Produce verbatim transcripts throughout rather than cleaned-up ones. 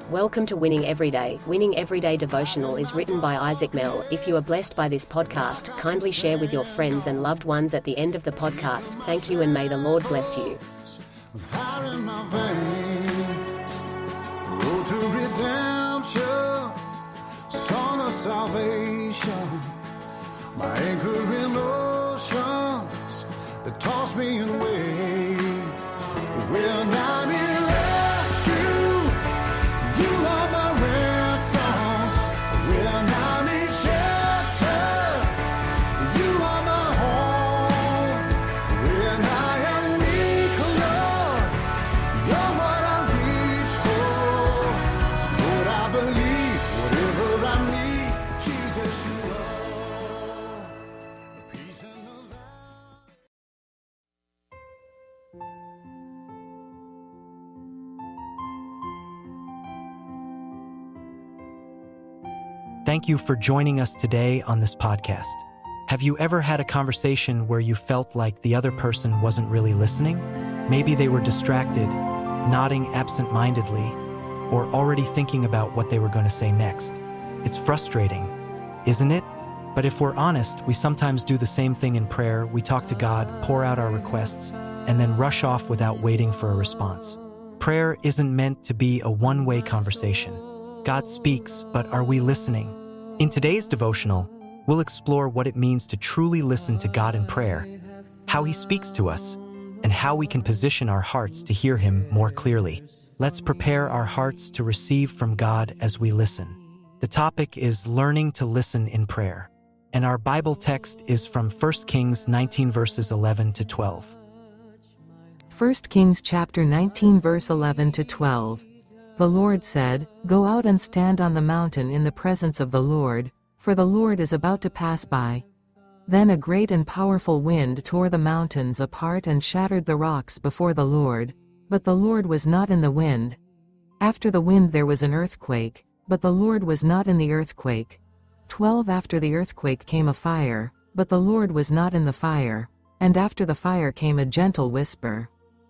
Welcome to Winning Everyday. Winning Everyday Devotional is written by Isaac Mell. If you are blessed by this podcast, kindly share with your friends and loved ones at the end of the podcast. Thank you and may the Lord bless you. Fire in my veins, road to redemption, song of salvation, my anchor in oceans that toss me in waves. When I'm in rescue, you are my ransom. When I'm in shelter, you are my home. When I am weak, Lord, you're what I reach for. Lord, I believe whatever I need, Jesus, you are. Peace in the light. Thank you for joining us today on this podcast. Have you ever had a conversation where you felt like the other person wasn't really listening? Maybe they were distracted, nodding absent-mindedly, or already thinking about what they were going to say next. It's frustrating, isn't it? But if we're honest, we sometimes do the same thing in prayer. We talk to God, pour out our requests, and then rush off without waiting for a response. Prayer isn't meant to be a one-way conversation. God speaks, but are we listening? In today's devotional, we'll explore what it means to truly listen to God in prayer, how He speaks to us, and how we can position our hearts to hear Him more clearly. Let's prepare our hearts to receive from God as we listen. The topic is learning to listen in prayer, and our Bible text is from First Kings nineteen verses eleven to twelve. First Kings chapter nineteen verse eleven to twelve. The Lord said, "Go out and stand on the mountain in the presence of the Lord, for the Lord is about to pass by." Then a great and powerful wind tore the mountains apart and shattered the rocks before the Lord, but the Lord was not in the wind. After the wind there was an earthquake, but the Lord was not in the earthquake. Twelve After the earthquake came a fire, but the Lord was not in the fire, and after the fire came a gentle whisper.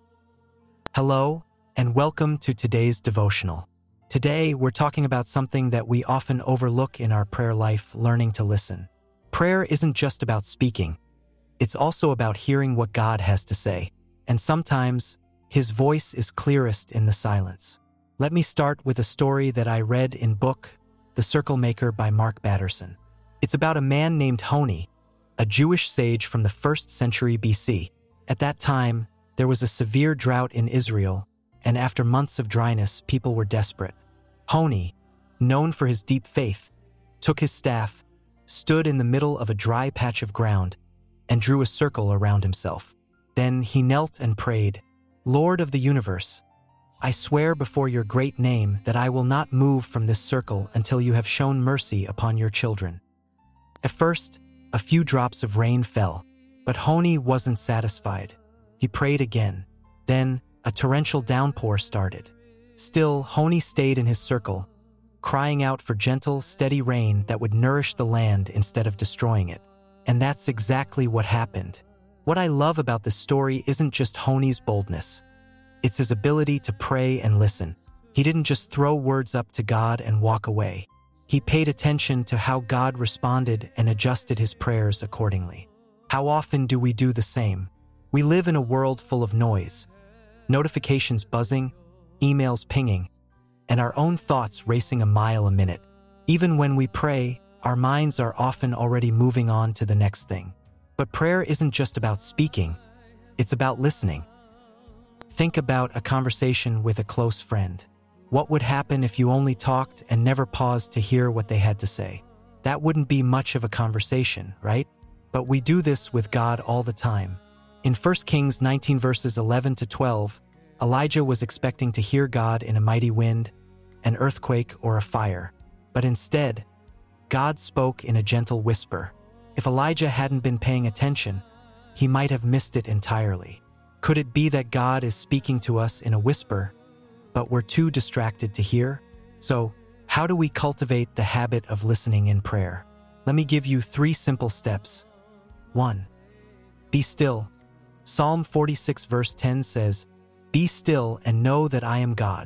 Hello, and welcome to today's devotional. Today, we're talking about something that we often overlook in our prayer life, learning to listen. Prayer isn't just about speaking. It's also about hearing what God has to say. And sometimes, His voice is clearest in the silence. Let me start with a story that I read in book, The Circle Maker by Mark Batterson. It's about a man named Honi, a Jewish sage from the first century B C. At that time, there was a severe drought in Israel, and after months of dryness, people were desperate. Honi, known for his deep faith, took his staff, stood in the middle of a dry patch of ground, and drew a circle around himself. Then he knelt and prayed, "Lord of the universe, I swear before your great name that I will not move from this circle until you have shown mercy upon your children." At first, a few drops of rain fell, but Honi wasn't satisfied. He prayed again. Then, a torrential downpour started. Still, Honi stayed in his circle, crying out for gentle, steady rain that would nourish the land instead of destroying it. And that's exactly what happened. What I love about this story isn't just Honi's boldness. It's his ability to pray and listen. He didn't just throw words up to God and walk away. He paid attention to how God responded and adjusted his prayers accordingly. How often do we do the same? We live in a world full of noise. Notifications buzzing, emails pinging, and our own thoughts racing a mile a minute. Even when we pray, our minds are often already moving on to the next thing. But prayer isn't just about speaking, it's about listening. Think about a conversation with a close friend. What would happen if you only talked and never paused to hear what they had to say? That wouldn't be much of a conversation, right? But we do this with God all the time. In First Kings nineteen verses eleven to twelve, Elijah was expecting to hear God in a mighty wind, an earthquake, or a fire. But instead, God spoke in a gentle whisper. If Elijah hadn't been paying attention, he might have missed it entirely. Could it be that God is speaking to us in a whisper, but we're too distracted to hear? So, how do we cultivate the habit of listening in prayer? Let me give you three simple steps. One, be still. Psalm forty-six verse ten says, "Be still and know that I am God."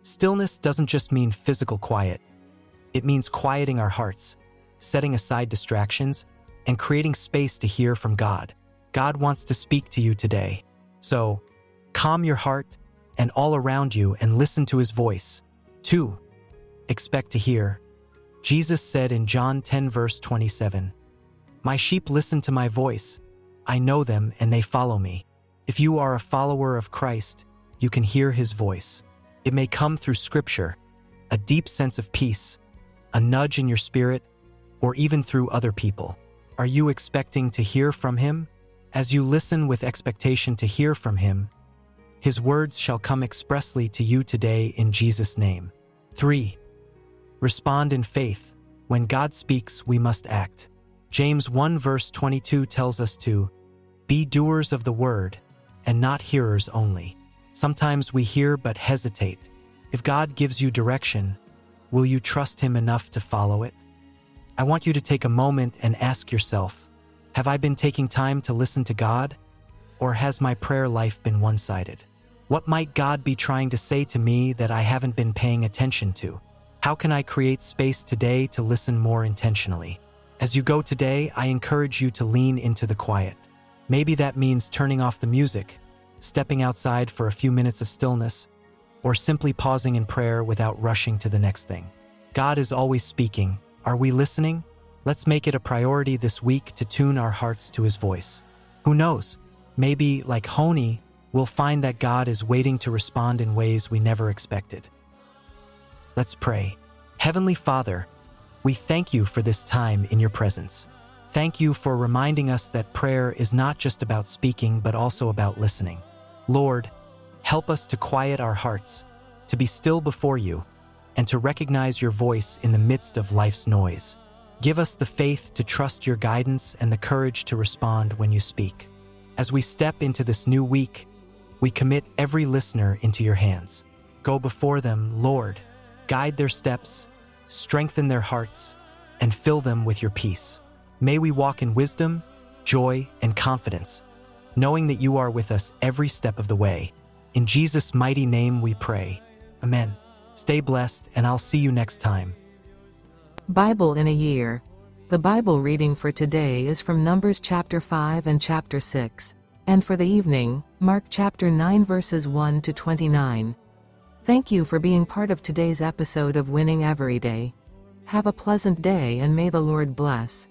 Stillness doesn't just mean physical quiet. It means quieting our hearts, setting aside distractions, and creating space to hear from God. God wants to speak to you today. So, calm your heart and all around you and listen to his voice. Two, expect to hear. Jesus said in John ten verse twenty-seven, "My sheep listen to my voice. I know them and they follow me." If you are a follower of Christ, you can hear his voice. It may come through scripture, a deep sense of peace, a nudge in your spirit, or even through other people. Are you expecting to hear from him? As you listen with expectation to hear from him, his words shall come expressly to you today in Jesus' name. Three, respond in faith. When God speaks, we must act. James one verse twenty-two tells us to be doers of the word and not hearers only. Sometimes we hear but hesitate. If God gives you direction, will you trust him enough to follow it? I want you to take a moment and ask yourself, have I been taking time to listen to God? Or has my prayer life been one-sided? What might God be trying to say to me that I haven't been paying attention to? How can I create space today to listen more intentionally? As you go today, I encourage you to lean into the quiet. Maybe that means turning off the music, stepping outside for a few minutes of stillness, or simply pausing in prayer without rushing to the next thing. God is always speaking. Are we listening? Let's make it a priority this week to tune our hearts to his voice. Who knows? Maybe, like Honi, we'll find that God is waiting to respond in ways we never expected. Let's pray. Heavenly Father, we thank you for this time in your presence. Thank you for reminding us that prayer is not just about speaking, but also about listening. Lord, help us to quiet our hearts, to be still before you, and to recognize your voice in the midst of life's noise. Give us the faith to trust your guidance and the courage to respond when you speak. As we step into this new week, we commit every listener into your hands. Go before them, Lord. Guide their steps, strengthen their hearts, and fill them with your peace. May we walk in wisdom, joy, and confidence, knowing that you are with us every step of the way. In Jesus' mighty name we pray. Amen. Stay blessed, and I'll see you next time. Bible in a year. The Bible reading for today is from Numbers chapter five and chapter six. And for the evening, Mark chapter nine verses one to twenty-nine. Thank you for being part of today's episode of Winning Every Day. Have a pleasant day and may the Lord bless.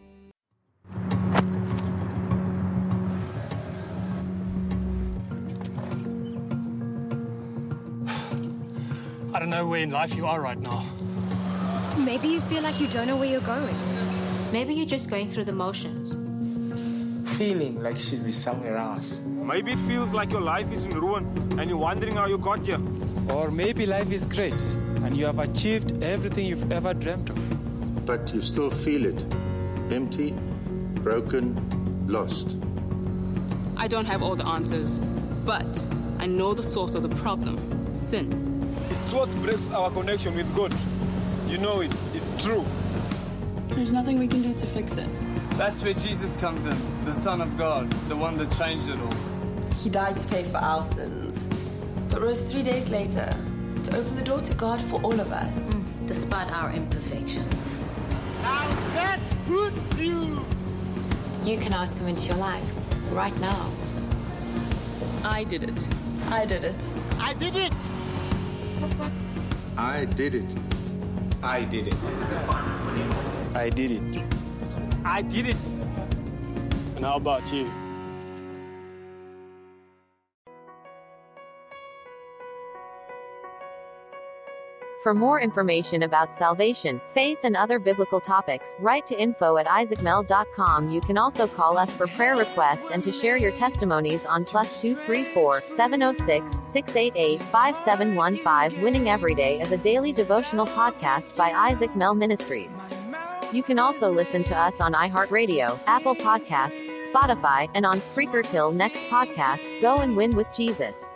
I don't know where in life you are right now. Maybe you feel like you don't know where you're going. Maybe you're just going through the motions. Feeling like you should be somewhere else. Maybe it feels like your life is in ruin and you're wondering how you got here. Or maybe life is great and you have achieved everything you've ever dreamt of. But you still feel it. Empty, broken, lost. I don't have all the answers, but I know the source of the problem, sin. It's what breaks our connection with God. You know it. It's true. There's nothing we can do to fix it. That's where Jesus comes in, the Son of God, the one that changed it all. He died to pay for our sins, but rose three days later to open the door to God for all of us. Mm, despite our imperfections. Now that's good news! You can ask him into your life, right now. I did it. I did it. I did it! I did it. I did it. I did it. I did it. And how about you? For more information about salvation, faith, and other biblical topics, write to info at isaac mel dot com. You can also call us for prayer requests and to share your testimonies on plus two three four, seven oh six, six eight eight, five seven one five. Winning Every Day is a daily devotional podcast by Isaac Mel Ministries. You can also listen to us on iHeartRadio, Apple Podcasts, Spotify, and on Spreaker. Till next podcast, go and win with Jesus.